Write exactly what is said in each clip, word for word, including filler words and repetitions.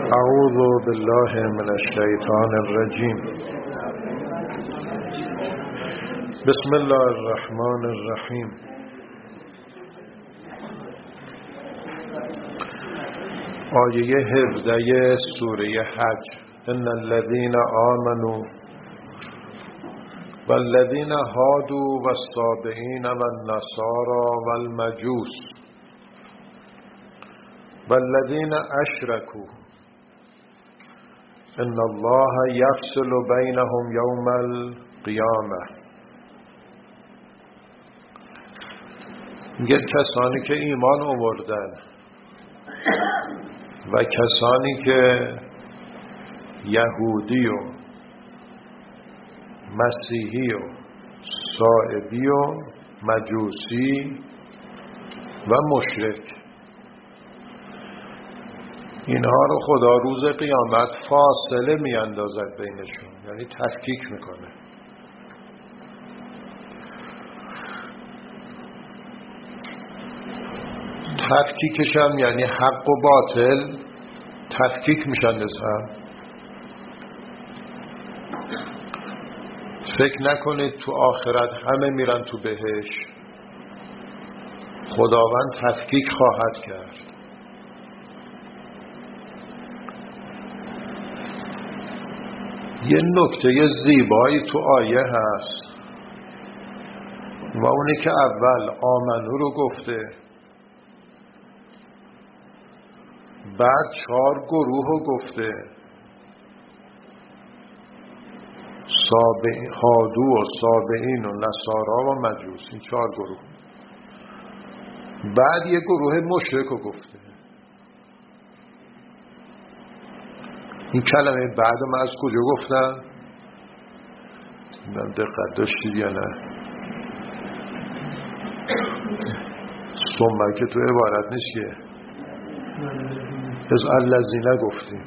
اعوذ بالله من الشیطان الرجیم. بسم الله الرحمن الرحیم. آیه هفده سوره حج. ان الذين آمنوا والذين هادوا والصابئين والنصارى والمجوس والذين اشركوا ان الله یفصل بینهم یوم القیامه. میگه کسانی که ایمان آوردن و کسانی که یهودی و مسیحی و صائبی و مجوسی و مشرک، اینها رو خدا روز قیامت فاصله می اندازد بینشون، یعنی تفکیک میکنه. تفکیکش هم یعنی حق و باطل تفکیک میشن از هم. فکر نکنید تو آخرت همه میرن تو بهشت. خداوند تفکیک خواهد کرد. یه نکته زیبایی تو آیه هست و اونه که اول آمنو رو گفته، بعد چهار گروه رو گفته، سابعین، هادو و سابعین و نصارا و مجوس، این چهار گروه. بعد یه گروه مشرک رو گفته. این کلمه بعد من از کجا گفتم؟ من دقت داشتید یا نه؟ ثم که تو عبارت نیست که از الذین گفتیم.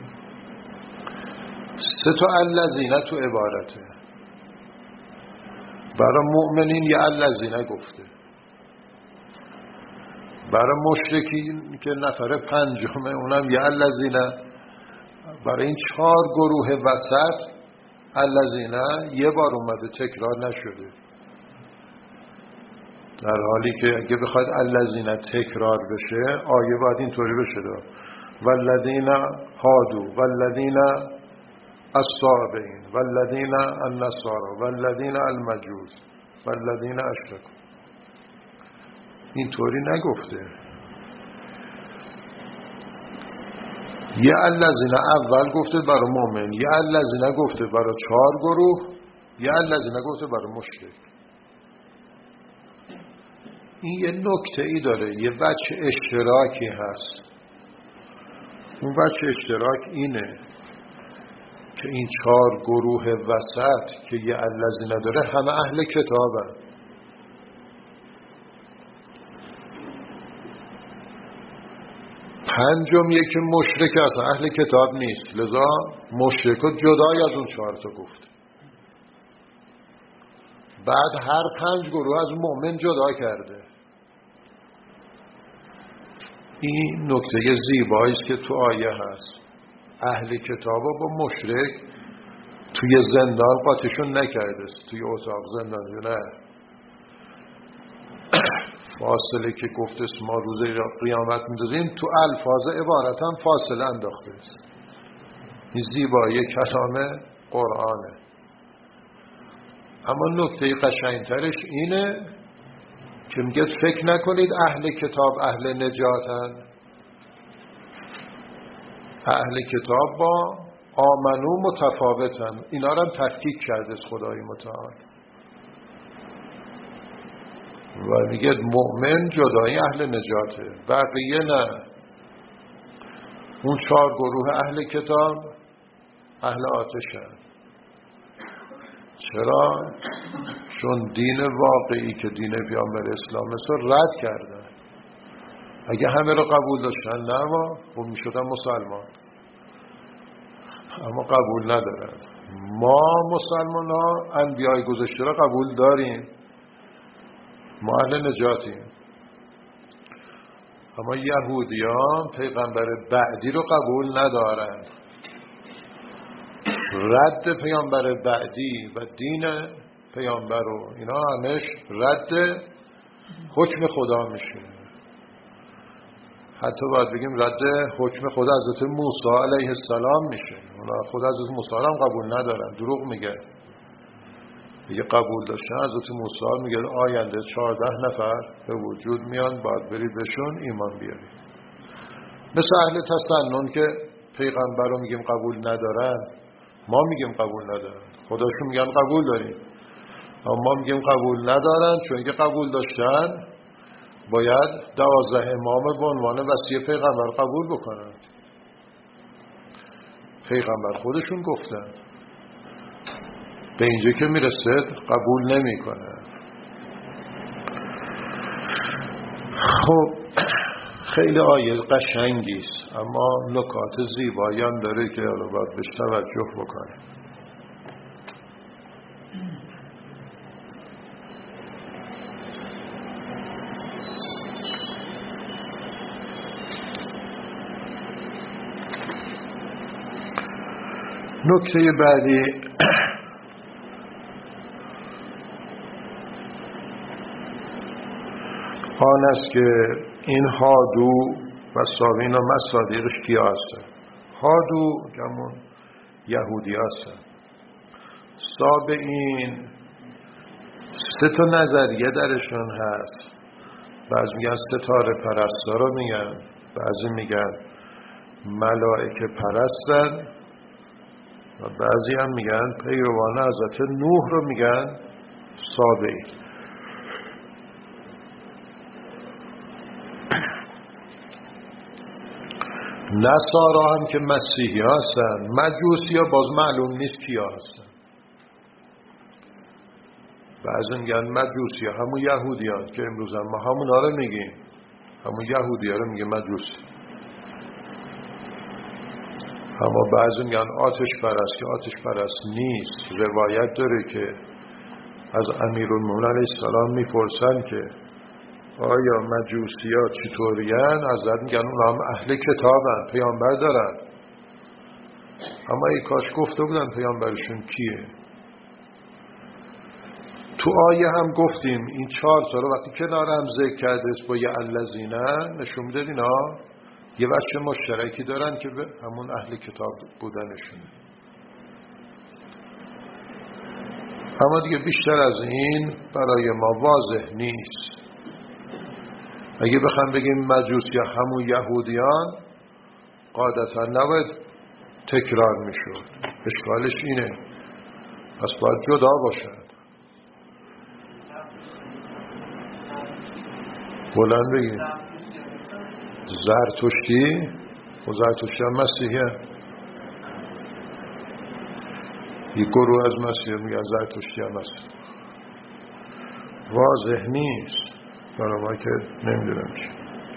سه تا الذین تو عبارته. برای مؤمنین یه الذین گفته، برای مشرکین که نفر پنجمه اونم یه الذین. برای این چهار گروه وسط الذین یه بار اومده، تکرار نشده. در حالی که اگه بخواید الذین تکرار بشه آیه باید اینطوری بشه: والذین هادو والذین الصابئین والذین النصارى والذین المجوس والذین اشرکوا. اینطوری نگفته. یه الذین اول گفته برای مؤمن، یه الذین گفته برای چهار گروه، یه الذین گفته برای مشرک. این یه نکته ای داره، یه بچه اشتراکی هست. اون بچه اشتراک اینه که این چهار گروه وسط که یه الذین داره همه اهل کتابن. پنجم یکی مشرک اصلا اهل کتاب نیست، لذا مشرکو جدای از اون چهار تا گفت. بعد هر پنج گروه از مؤمن جدا کرده. این نکته زیبایی است که تو آیه هست. اهل کتاب با مشرک توی زندان قاطیشون نکرده، توی اتاق زندان نه. فاصله که گفته ما روز قیامت می‌دازیم تو الفاظ عبارت هم فاصله انداخته است. این زیبایی کلام قرآنه. اما نکته قشنگترش اینه که میگه فکر نکنید اهل کتاب اهل نجاتن. اهل کتاب با آمنو متفاوتن. اینا رو هم تفکیک کرده از خدای متعال و میگه مؤمن جدای اهل نجاته، بقیه نه. اون چهار گروه اهل کتاب اهل آتشن. چرا؟ چون دین واقعی که دین پیامبر اسلام است رد کردن. اگه همه رو قبول داشتن نه ما خب میشدن مسلمان، اما قبول ندارن. ما مسلمان ها انبیای گذشته را قبول داریم، ما اهل نجاتیم. اما یهودیان پیغمبر بعدی رو قبول ندارن. رد پیامبر بعدی و دین پیامبر رو اینا همش رد حکم خدا میشه. حتی باید بگیم رد حکم خدا حضرت موسی علیه السلام میشه. اونا خدا حضرت موسی رو هم قبول ندارن، دروغ میگه. دیگه قبول داشتن حضرت موسی میگه آینده چهارده نفر به وجود میان، باید بری بهشون ایمان بیاری. مثل اهل تسنن که پیغمبر رو میگیم قبول ندارن، ما میگیم قبول ندارن، خداشون میگن قبول داریم، اما ما میگیم قبول ندارن. چون که قبول داشتن باید دوازده امام به عنوان وصی پیغمبر قبول بکنن. پیغمبر خودشون گفتن، به اینجا که میرسه قبول نمی کنن. خب خیلی آیه قشنگیست، اما نکات زیبایی هم داره که حالا باید بهش توجه بکنه. نکته بعدی آن است که این هادو و سابین و مصادیقش کیا هستن؟ هادو جمعون یهودی هستن. سابین سه تا نظریه درشون هست. بعضی میگن ستاره پرستا رو میگن، بعضی میگن ملائکه پرستن و بعضی هم میگن پیروان حضرت نوح رو میگن سابین. نصارا هم که مسیحی هستن. مجوسی ها باز معلوم نیست کیا هستن. بعضی میگن مجوسی ها همون یهودی ها که امروز هم ما همون ها رو میگیم، همون یهودی ها رو میگه مجوسی. اما بعضی میگن آتش پرست که آتش پرست نیست. روایت داره که از امیرالمومنین علیه السلام میپرسن که آیا مجوسی ها چطورین؟ حضرت میگن اونا هم اهل کتابن، پیامبر دارن. اما ای کاش گفته بودن پیامبرشون کیه. تو آیه هم گفتیم این چهار تا رو وقتی کنار هم ذکر کرده است با یه الذینه نشون میده اینا یه بچه مشترکی دارن که به همون اهل کتاب بودنشونه. اما دیگه بیشتر از این برای ما واضح نیست. اگه بخوام بگیم مجوس یا همون یهودیان قاعدتا نباید تکرار میشد. اشکالش اینه، پس باید جدا باشد. بلند بگیم زرتشتی و زرتشتی هم مسیحی هم. یه گروه از مسیحی میگن زرتشتی هم مسیحی. واضح نیست برای ما که نمیدونم چی.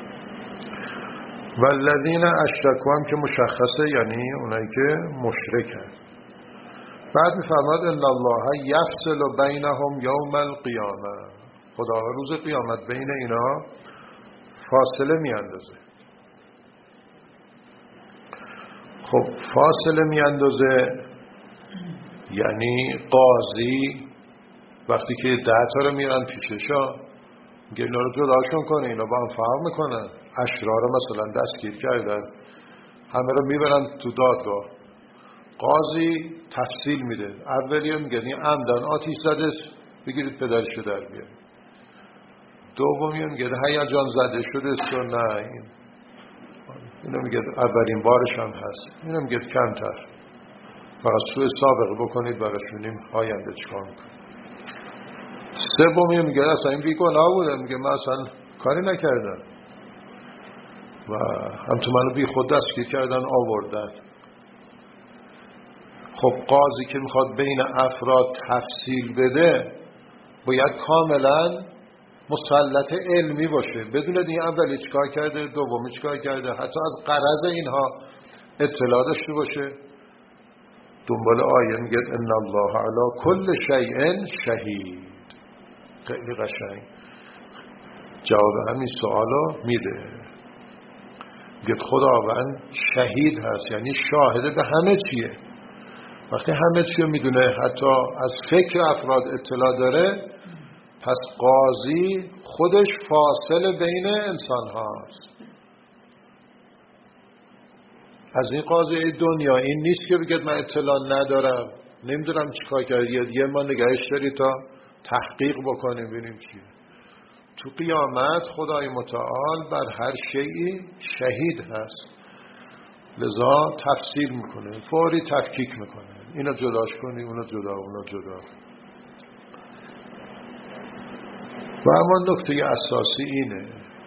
والذین اشرکوا هم که مشخصه، یعنی اونایی که مشرکن. بعد میفرماد ان الله یفصل بینهم یوم القیامه. خدا روز قیامت بین اینا فاصله میاندازه. خب فاصله میاندازه یعنی قاضی وقتی که ده تا رو میرن پیششا میگه اینا رو جداشون کنه، اینا با هم فرق میکنن. اشرار رو مثلا دستگیر کردن، همه رو میبرن تو دادگاه. قاضی تفصیل میده. اولیه میگه این عمدن آتیش زده، بگیرید پدرشو در بیارید. دومی میگه هیجان زده شده است و نه این اینو میگه اولین بارش هم هست، اینو میگه کمتر، فقط سوء سابقه بکنید براشونیم آینده چکار میکنید. سومی میگه اصلا این بیگناه بوده، میگه من اصلا کاری نکردم و هم تو منو بی خود دستگیر کردن آوردن. خب قاضی که میخواد بین افراد تفصیل بده باید کاملا مسلط علمی باشه، بدون این اولی چیکار کرده دومی چیکار کرده، حتی از غرض اینها اطلاع داشته باشه. دنبال آیه میگه ان الله علی کل شیء شهید. خیلی قشنگ جواب همین سوالو میده. میگه خداوند شهید هست، یعنی شاهد به همه چیه. وقتی همه چیه میدونه، حتی از فکر افراد اطلاع داره، پس قاضی خودش فاصله بین انسان هاست. از این قاضی دنیا این نیست که بگید من اطلاع ندارم، نمیدونم چی کار کرد، یه ما نگهش داری تا تحقیق بکنیم ببینیم چیه. تو قیامت خدای متعال بر هر شیئی شهید هست، لذا تفسیر میکنه، فوری تفکیک میکنه، اینو جداش کنی، اونو جدا، اونو جدا. و اما نکته اساسی اینه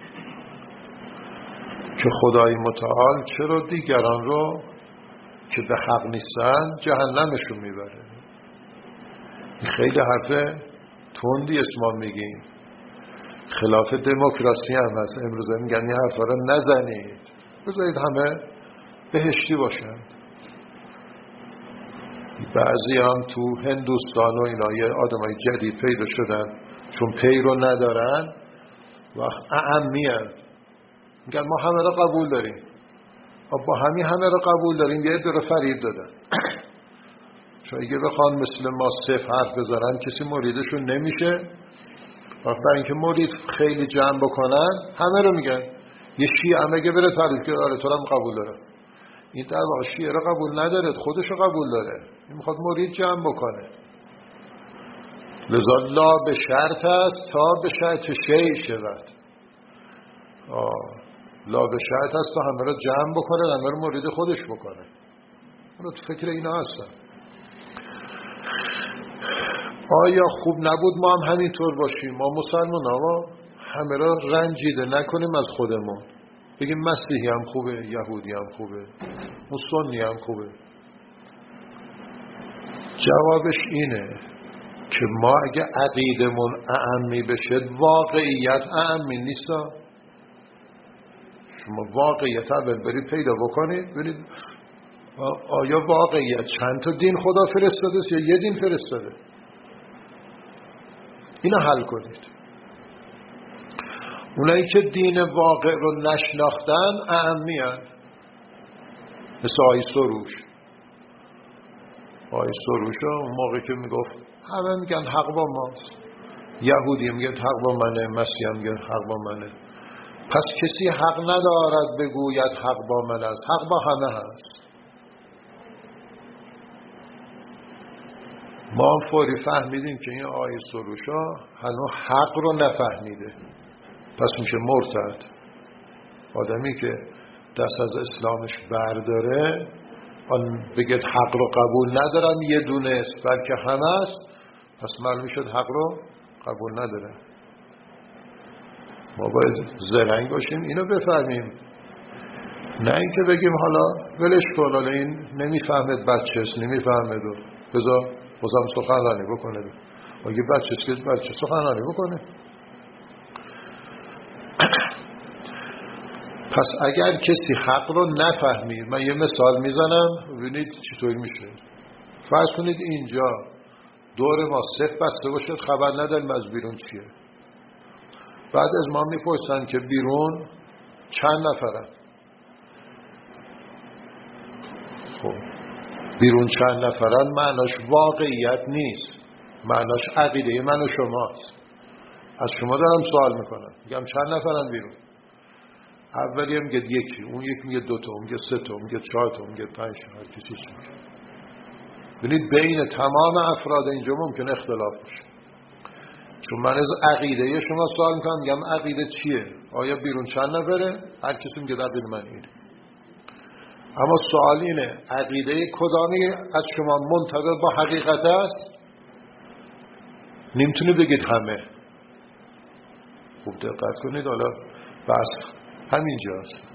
که خدای متعال چرا دیگران رو که به حق نیستن جهنمشون میبره. خیلی حرف تندی اسما میگیم، خلاف دموکراسی هم هست. امروز میگن این حرفا رو نزنید، بذارید همه بهشتی باشن. بعضی هم تو هندوستان و اینا یه آدمای جدید پیدا شدن، چون پی رو ندارن و اعمیان، میگن ما همه رو قبول داریم. با همین همه رو قبول داریم یه در فریب دادن. چون اگه بخوان مثل ما صف حرف بذارن کسی مریدشون نمیشه. وقت برای اینکه مرید خیلی جمع بکنن همه رو میگن. یه شیعه هم اگه بره تعریف که آره تو هم قبول داره، این در واقع شیعه رو قبول نداره، خودش رو قبول داره، این میخواد مرید جمع بکنه. لذا لا به شرط است تا به شرط شیء شود. لا به شرط است تا همه رو جمع بکنه، همه رو مرید خودش بکنه. اونو تو فکر اینا هستن. آیا خوب نبود ما هم همینطور باشیم؟ ما مسلمان ها همه را رنجیده نکنیم از خودمون، بگیم مسیحی هم خوبه، یهودی هم خوبه، سنی هم خوبه. جوابش اینه که ما اگه عقیدمون اعمی بشه واقعیت اعمی نیست. شما واقعیت اول برید پیدا بکنید، برید آیا واقعیت چند تا دین خدا فرستاده است یا یه دین فرستاده؟ اینو حل کنید. اونایی که دین واقع رو نشناختن اعمی هن، مثل آی سروش. آی سروش اون موقع که میگفت همه میگن حق با ماست، یهودی میگن حق با منه، مسیحی میگن حق با منه. پس کسی حق ندارد بگوید حق با من است، حق با همه هست. ما هم فوری فهمیدیم که این آیه سروشا هنوز حق رو نفهمیده، پس میشه مرتد. آدمی که دست از اسلامش برداره آن بگید حق رو قبول ندارم یه دونه است بلکه همه است، پس معلوم شد حق رو قبول نداره. ما باید زرنگ باشیم اینو بفهمیم، نه اینکه بگیم حالا ولش کن، حالا این نمیفهمد بچه است نمیفهمد و بذار بازم سخنرانی بکنه. اگه بچه است که بچه سخنرانی بکنه. پس اگر کسی حق رو نفهمید، من یه مثال میزنم ببینید چطور میشه. فرض کنید اینجا دور ما صف بسته باشد، خبر نداریم از بیرون چیه. بعد از ما میپرسن که بیرون چند نفرن. خب بیرون چند نفرن معناش واقعیت نیست، معناش عقیده من و شماست. از شما دارم سوال میکنم، میگم چند نفرن بیرون. اولی میگه یکی، اون یکی میگه دو تا، اون میگه سه تا، اون میگه چهار تا، اون میگه پنج تا، هر کسی چی میگه. ببینید بین تمام افراد اینجا ممکن اختلاف باشه. چون من از عقیده شما سوال میکنم، میگم عقیده چیه؟ آیا بیرون چند نفره؟ هر کسی میگه عقیده من اینه. اما سوال اینه عقیده کدامی از شما منطبق با حقیقت است؟ نمیتونه بگید همه. خوب دقت کنید، حالا بس همینجاست.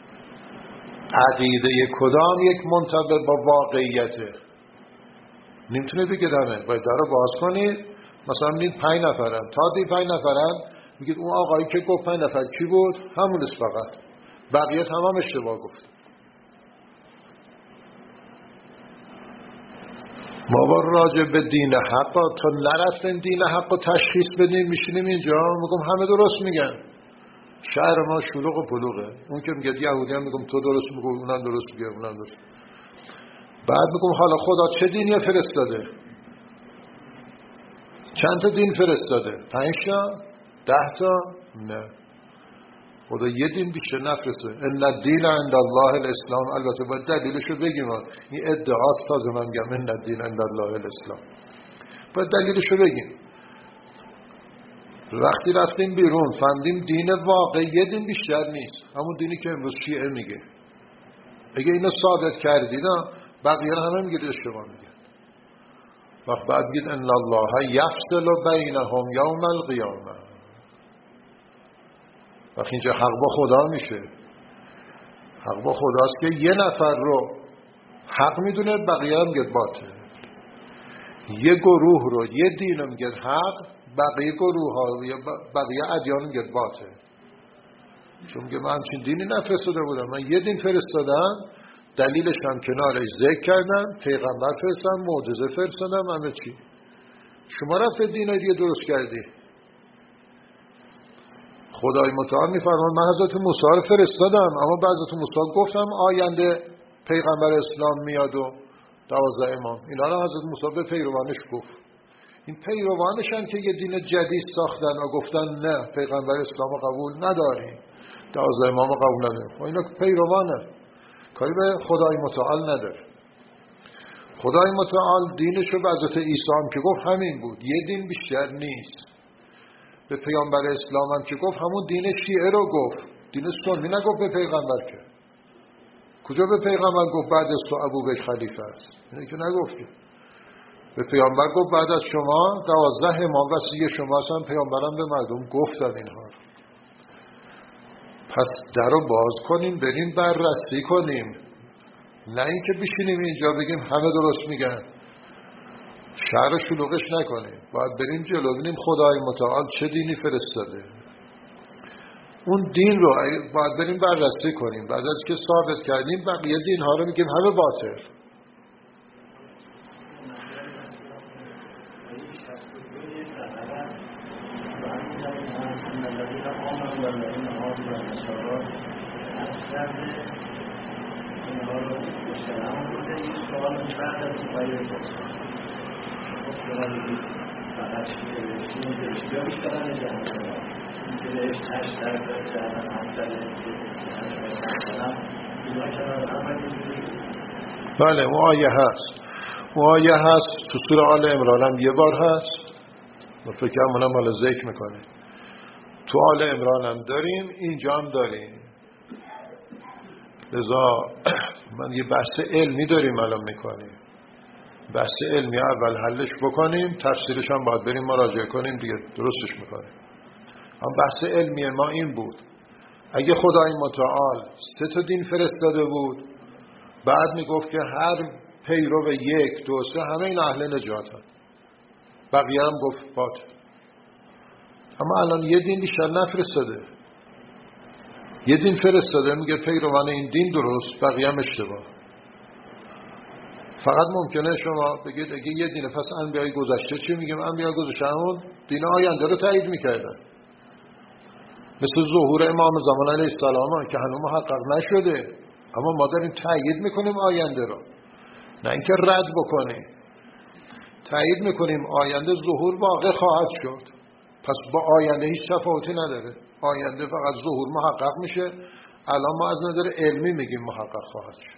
عقیده کدام یک منطبق با واقعیته؟ نمیتونه بگید همه. باید در رو باز کنید. مثلا میگید پنج نفرن، تا دی پنج نفرن، میگید اون آقایی که گفت پنج نفر کی بود؟ همون است فقط، بقیه تمام اشتباه گفت. ما با راجع به دین حق تا نرفتن دین حق رو تشخیص بدیم، میشینیم اینجا میگم همه درست میگن، شهر ما شلوغ و پلوغه. اون که میگه یهودی هم میگم تو درست میگم، اونم درست میگه، اونم درست. بعد میگم حالا خدا چه دینی فرستاده؟ چند تا دین فرستاده؟ پنج تا؟ ده تا؟ نه، خدا یه دین بیشتر نفرسته. ان الدین عند الله الاسلام. البته باید دلیلشو بگیم، این ادعاست، تازه من میگم ان الدین عند الله الاسلام، باید دلیلشو بگیم. وقتی رفتیم بیرون فهمیدیم دین واقعی یه دین بیشتر نیست، همون دینی که امروز شیعه میگه. اگه اینو ثابت کردید بقیه رو همه میگید اشتباه میگه. وقت بعد میگید ان الله یفصل بینهم یوم القیامه. وقتی اینجا حق با خدا میشه، حق با خداست که یه نفر رو حق میدونه بقیه هم میگه باطل. یه گروه رو، یه دین رو میگه حق، بقیه گروه ها یا بقیه ادیان میگه باطل. چون میگه من همچین دینی نفرستاده بودم، من یه دین فرستادم، دلیلش هم کنارش ذکر کردم، پیغمبر فرستادم، معجزه فرستادم، همه چی. شما رفت دینای دیگه درست کردی. خدای متعال میفرمان من حضرت موسی رو فرستادم، اما بعد حضرت موسی گفتم آینده پیغمبر اسلام میاد و دوازده امام. اینا رو حضرت موسی به پیروانش گفت. این پیروانشن که یه دین جدید ساختن و گفتن نه پیغمبر اسلام رو قبول نداریم، دوازده امام رو قبول نداریم. اینا پیروانه، کاری به خدای متعال نداره. خدای متعال دینشو به حضرت عیسی هم که گفت همین بود، یه دین بیشتر نیست. به پیامبر اسلام هم که گفت همون دین شیعه رو گفت، دین سنی نگفت به پیغمبر. که کجا به پیغمبر گفت بعد از تو ابوبکر خلیفه است؟ اینه که نگفت. که به پیامبر گفت بعد از شما دوازده امام وصی شما هستن. پیامبرم به مردم گفتن اینها. پس در رو باز کنیم، بریم بررسی کنیم، نه اینکه بشینیم اینجا بگیم همه درست میگن، شهر شلوغش نکنیم. باید بریم جلو ببینیم خدای متعال چه دینی فرستاده. اون دین رو باید بریم بررسی کنیم. بعد از که ثابت کردیم بقیه دین ها رو میگیم همه باطل. بله اون آیه هست، اون آیه هست تو سوره آل عمران هم یه بار هست، و فکر همونم حالا ذکر میکنه. تو آل عمران هم داریم، اینجا هم داریم. لذا من یه بحث علمی داریم الان میکنیم، بحث علمی اول حلش بکنیم، تفسیرش هم باید بریم مراجعه کنیم دیگه درستش میکنیم. هم بحث علمی ما این بود، اگه خدای متعال سه تا دین فرستاده بود، بعد میگفت که هر پیرو یک دو سه همه این اهل نجاتن، بقیه هم گفت باطل. اما الان یه دین بیشتر نفرستاده، یه دین فرستاده، میگه پیروان این دین درست، بقیه هم اشتباه. فقط ممکنه شما بگید اگه یه دینه پس انبیای گذشته چی میگیم؟ انبیای گذشته همون دین آینده رو تایید میکردن، مثل ظهور امام زمان علیه السلام که هنوز محقق نشده، اما ما داریم تایید میکنیم آینده رو، نه اینکه رد بکنیم. تایید میکنیم آینده ظهور واقع خواهد شد، پس با آینده هیچ تفاوتی نداره. آینده فقط ظهور محقق میشه، الان ما از نظر علمی میگیم محقق خواهد شد.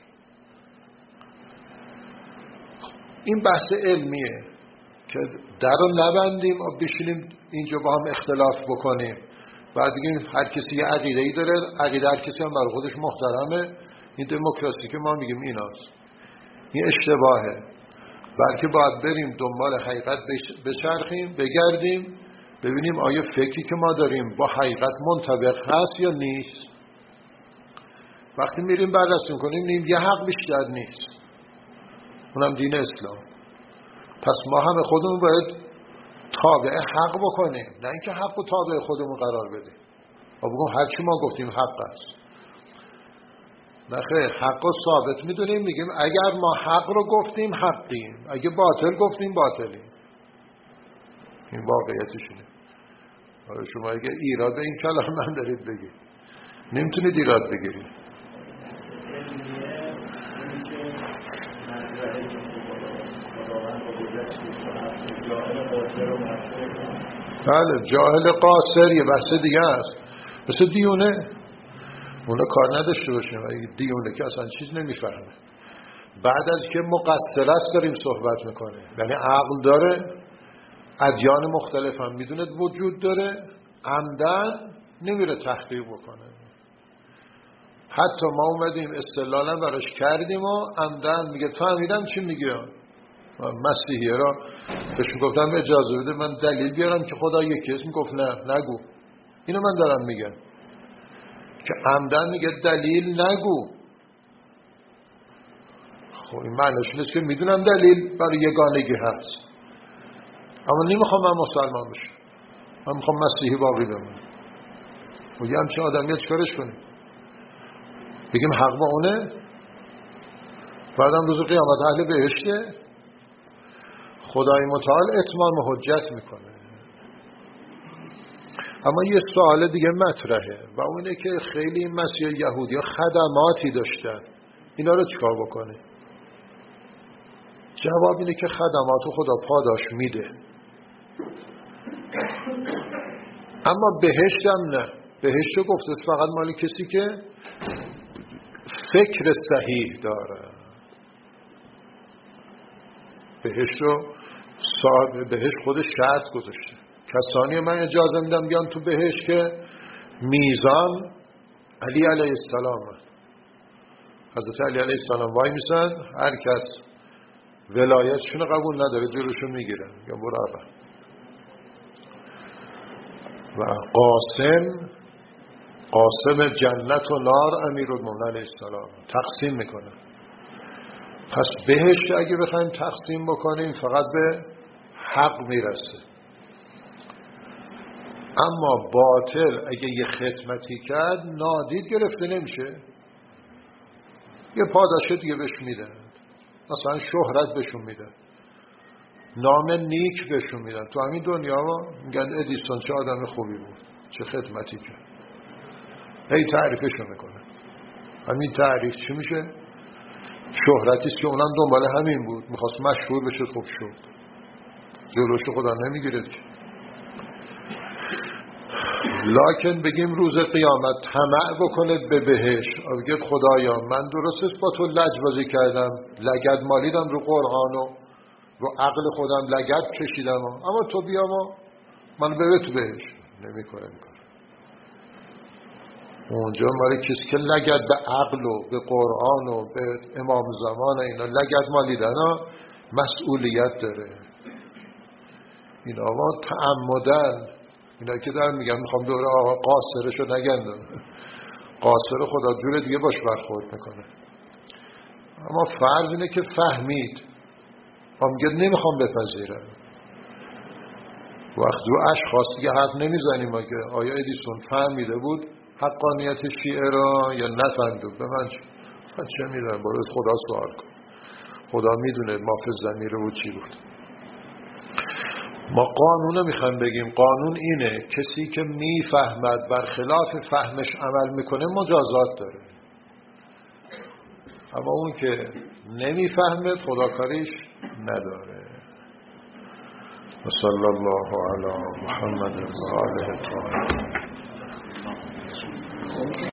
این بحث علمیه که در رو نبندیم و بشینیم اینجا با هم اختلاف بکنیم، بعد بگیم هر کسی یه عقیده‌ای داره، عقیده هر کسی هم برای خودش محترمه. این دموکراسی که ما میگیم ایناست، این اشتباهه. بلکه باید بریم دنبال حقیقت بچرخیم، بگردیم، ببینیم آیا فکری که ما داریم با حقیقت منطبق هست یا نیست. وقتی میریم بررسی میکنیم نیم یه حق بیشتر نیست، اونم دین اسلام. پس ما همه خودمون باید تابع حق بکنیم، نه اینکه حق و تابع خودمون قرار بدیم و بگیم هر چی ما گفتیم حق است. نه خیر، حق رو ثابت میدونیم، میگیم اگر ما حق رو گفتیم حقیم، اگه باطل گفتیم باطلیم. این واقعیتش اینه. شما اگه ایراد به این کلام من دارید بگید، نمیتونید ایراد بگیرید. بله جاهل قاصر یه بحث دیگه است، مثل دیونه، اونا کار نداشته باشیم. اگه دیونه که اصلا چیز نمیفهمه، بعد از که مقصر است داریم صحبت میکنه، یعنی عقل داره، ادیان مختلف هم میدوند وجود داره، عمدن نمیره تحقیق بکنه. حتی ما اومدیم استدلالا براش کردیم و عمدن میگه فهمیدم چی میگه. مسیحیه را بهش گفتم اجازه بده من دلیل بیارم که خدا یکی است، میگفت نه نگو. اینو من دارم میگم که عمدن میگه دلیل نگو. خب این معنیش نیست که میدونم دلیل برای یگانگی هست، اما نمیخوام من مسلمان بشم، من میخوام مسیحی باقی بمونم. و یه همچین آدمی چیکارش کنیم؟ بگیم حق با اونه؟ بعدم روز قیامت اهل بهشته؟ خدای متعال اتمام حجت میکنه. اما یه سوال دیگه مطرحه و اونه که خیلی این مسیح یهودی ها خدماتی داشتن، اینا رو چیکار بکنه؟ جواب اینه که خدماتو خدا پاداش میده، اما بهشت هم نه. بهشت گفته فقط مال کسی که فکر صحیح داره. بهشت رو صاحب بهشت خودش شرط گذاشته، کسانی من اجازه میدم بیان تو بهشت که میزان علی علیه السلام، حضرت علی علیه السلام وای میسن، هر کس ولایتشون قبول نداره جلوشو میگیرن یا برو عقب. و قاسم قاسم جنت و نار امیرالمومنین علیه السلام تقسیم میکنه. پس بهشت اگه بخوایم تقسیم بکنیم فقط به حق میرسه، اما باطل اگه یه خدمتی کرد نادید گرفته نمیشه، یه پاداش دیگه بهش میدن، مثلا شهرت بهشون میدن، نام نیک بهشون میدن. تو همین دنیا میگن ادیسون چه آدم خوبی بود، چه خدمتی کرد، هی تعریفشو میکنه. همین تعریف چی میشه؟ شهرتیست که اونم دنبال همین بود، میخواست مشهور بشه، خوب شد، جلوشو خدا نمیگیره که. لکن بگیم روز قیامت طمع بکنه به بهشت، بگید خدایا من درست با تو لجبازی کردم، لگد مالیدم رو قرآن و رو عقل خودم لگد کشیدم، اما تو بیا ما من ببر تو بهشت. نمیکنه میکنه اونجا مالی کسی که لگد به عقل و به قرآن و به امام زمان اینا لگد مالیدن مسئولیت داره. این آقا تعمدن، اینا که دارن میگن میخوام دوره آقا قاصرشو نگندم، قاصر خدا جور دیگه باش برخورد میکنه. اما فرض اینه که فهمید، ما میگه نمیخوام بپذیرم. وقتی رو اشخاص دیگه حرف نمیزنیم، ما که آیا ادیسون فهمیده بود حقانیت شیعه را یا نفهمیده؟ به من چه, من چه میدونم، باید خدا سوال کن، خدا میدونه ما فی الضمیر بود چی بود. ما قانون رو میخوایم بگیم، قانون اینه کسی که میفهمد برخلاف فهمش عمل میکنه مجازات داره، اما اون که نمیفهمه خداکاریش نداره. صلی الله علی محمد و آله الطاهرین.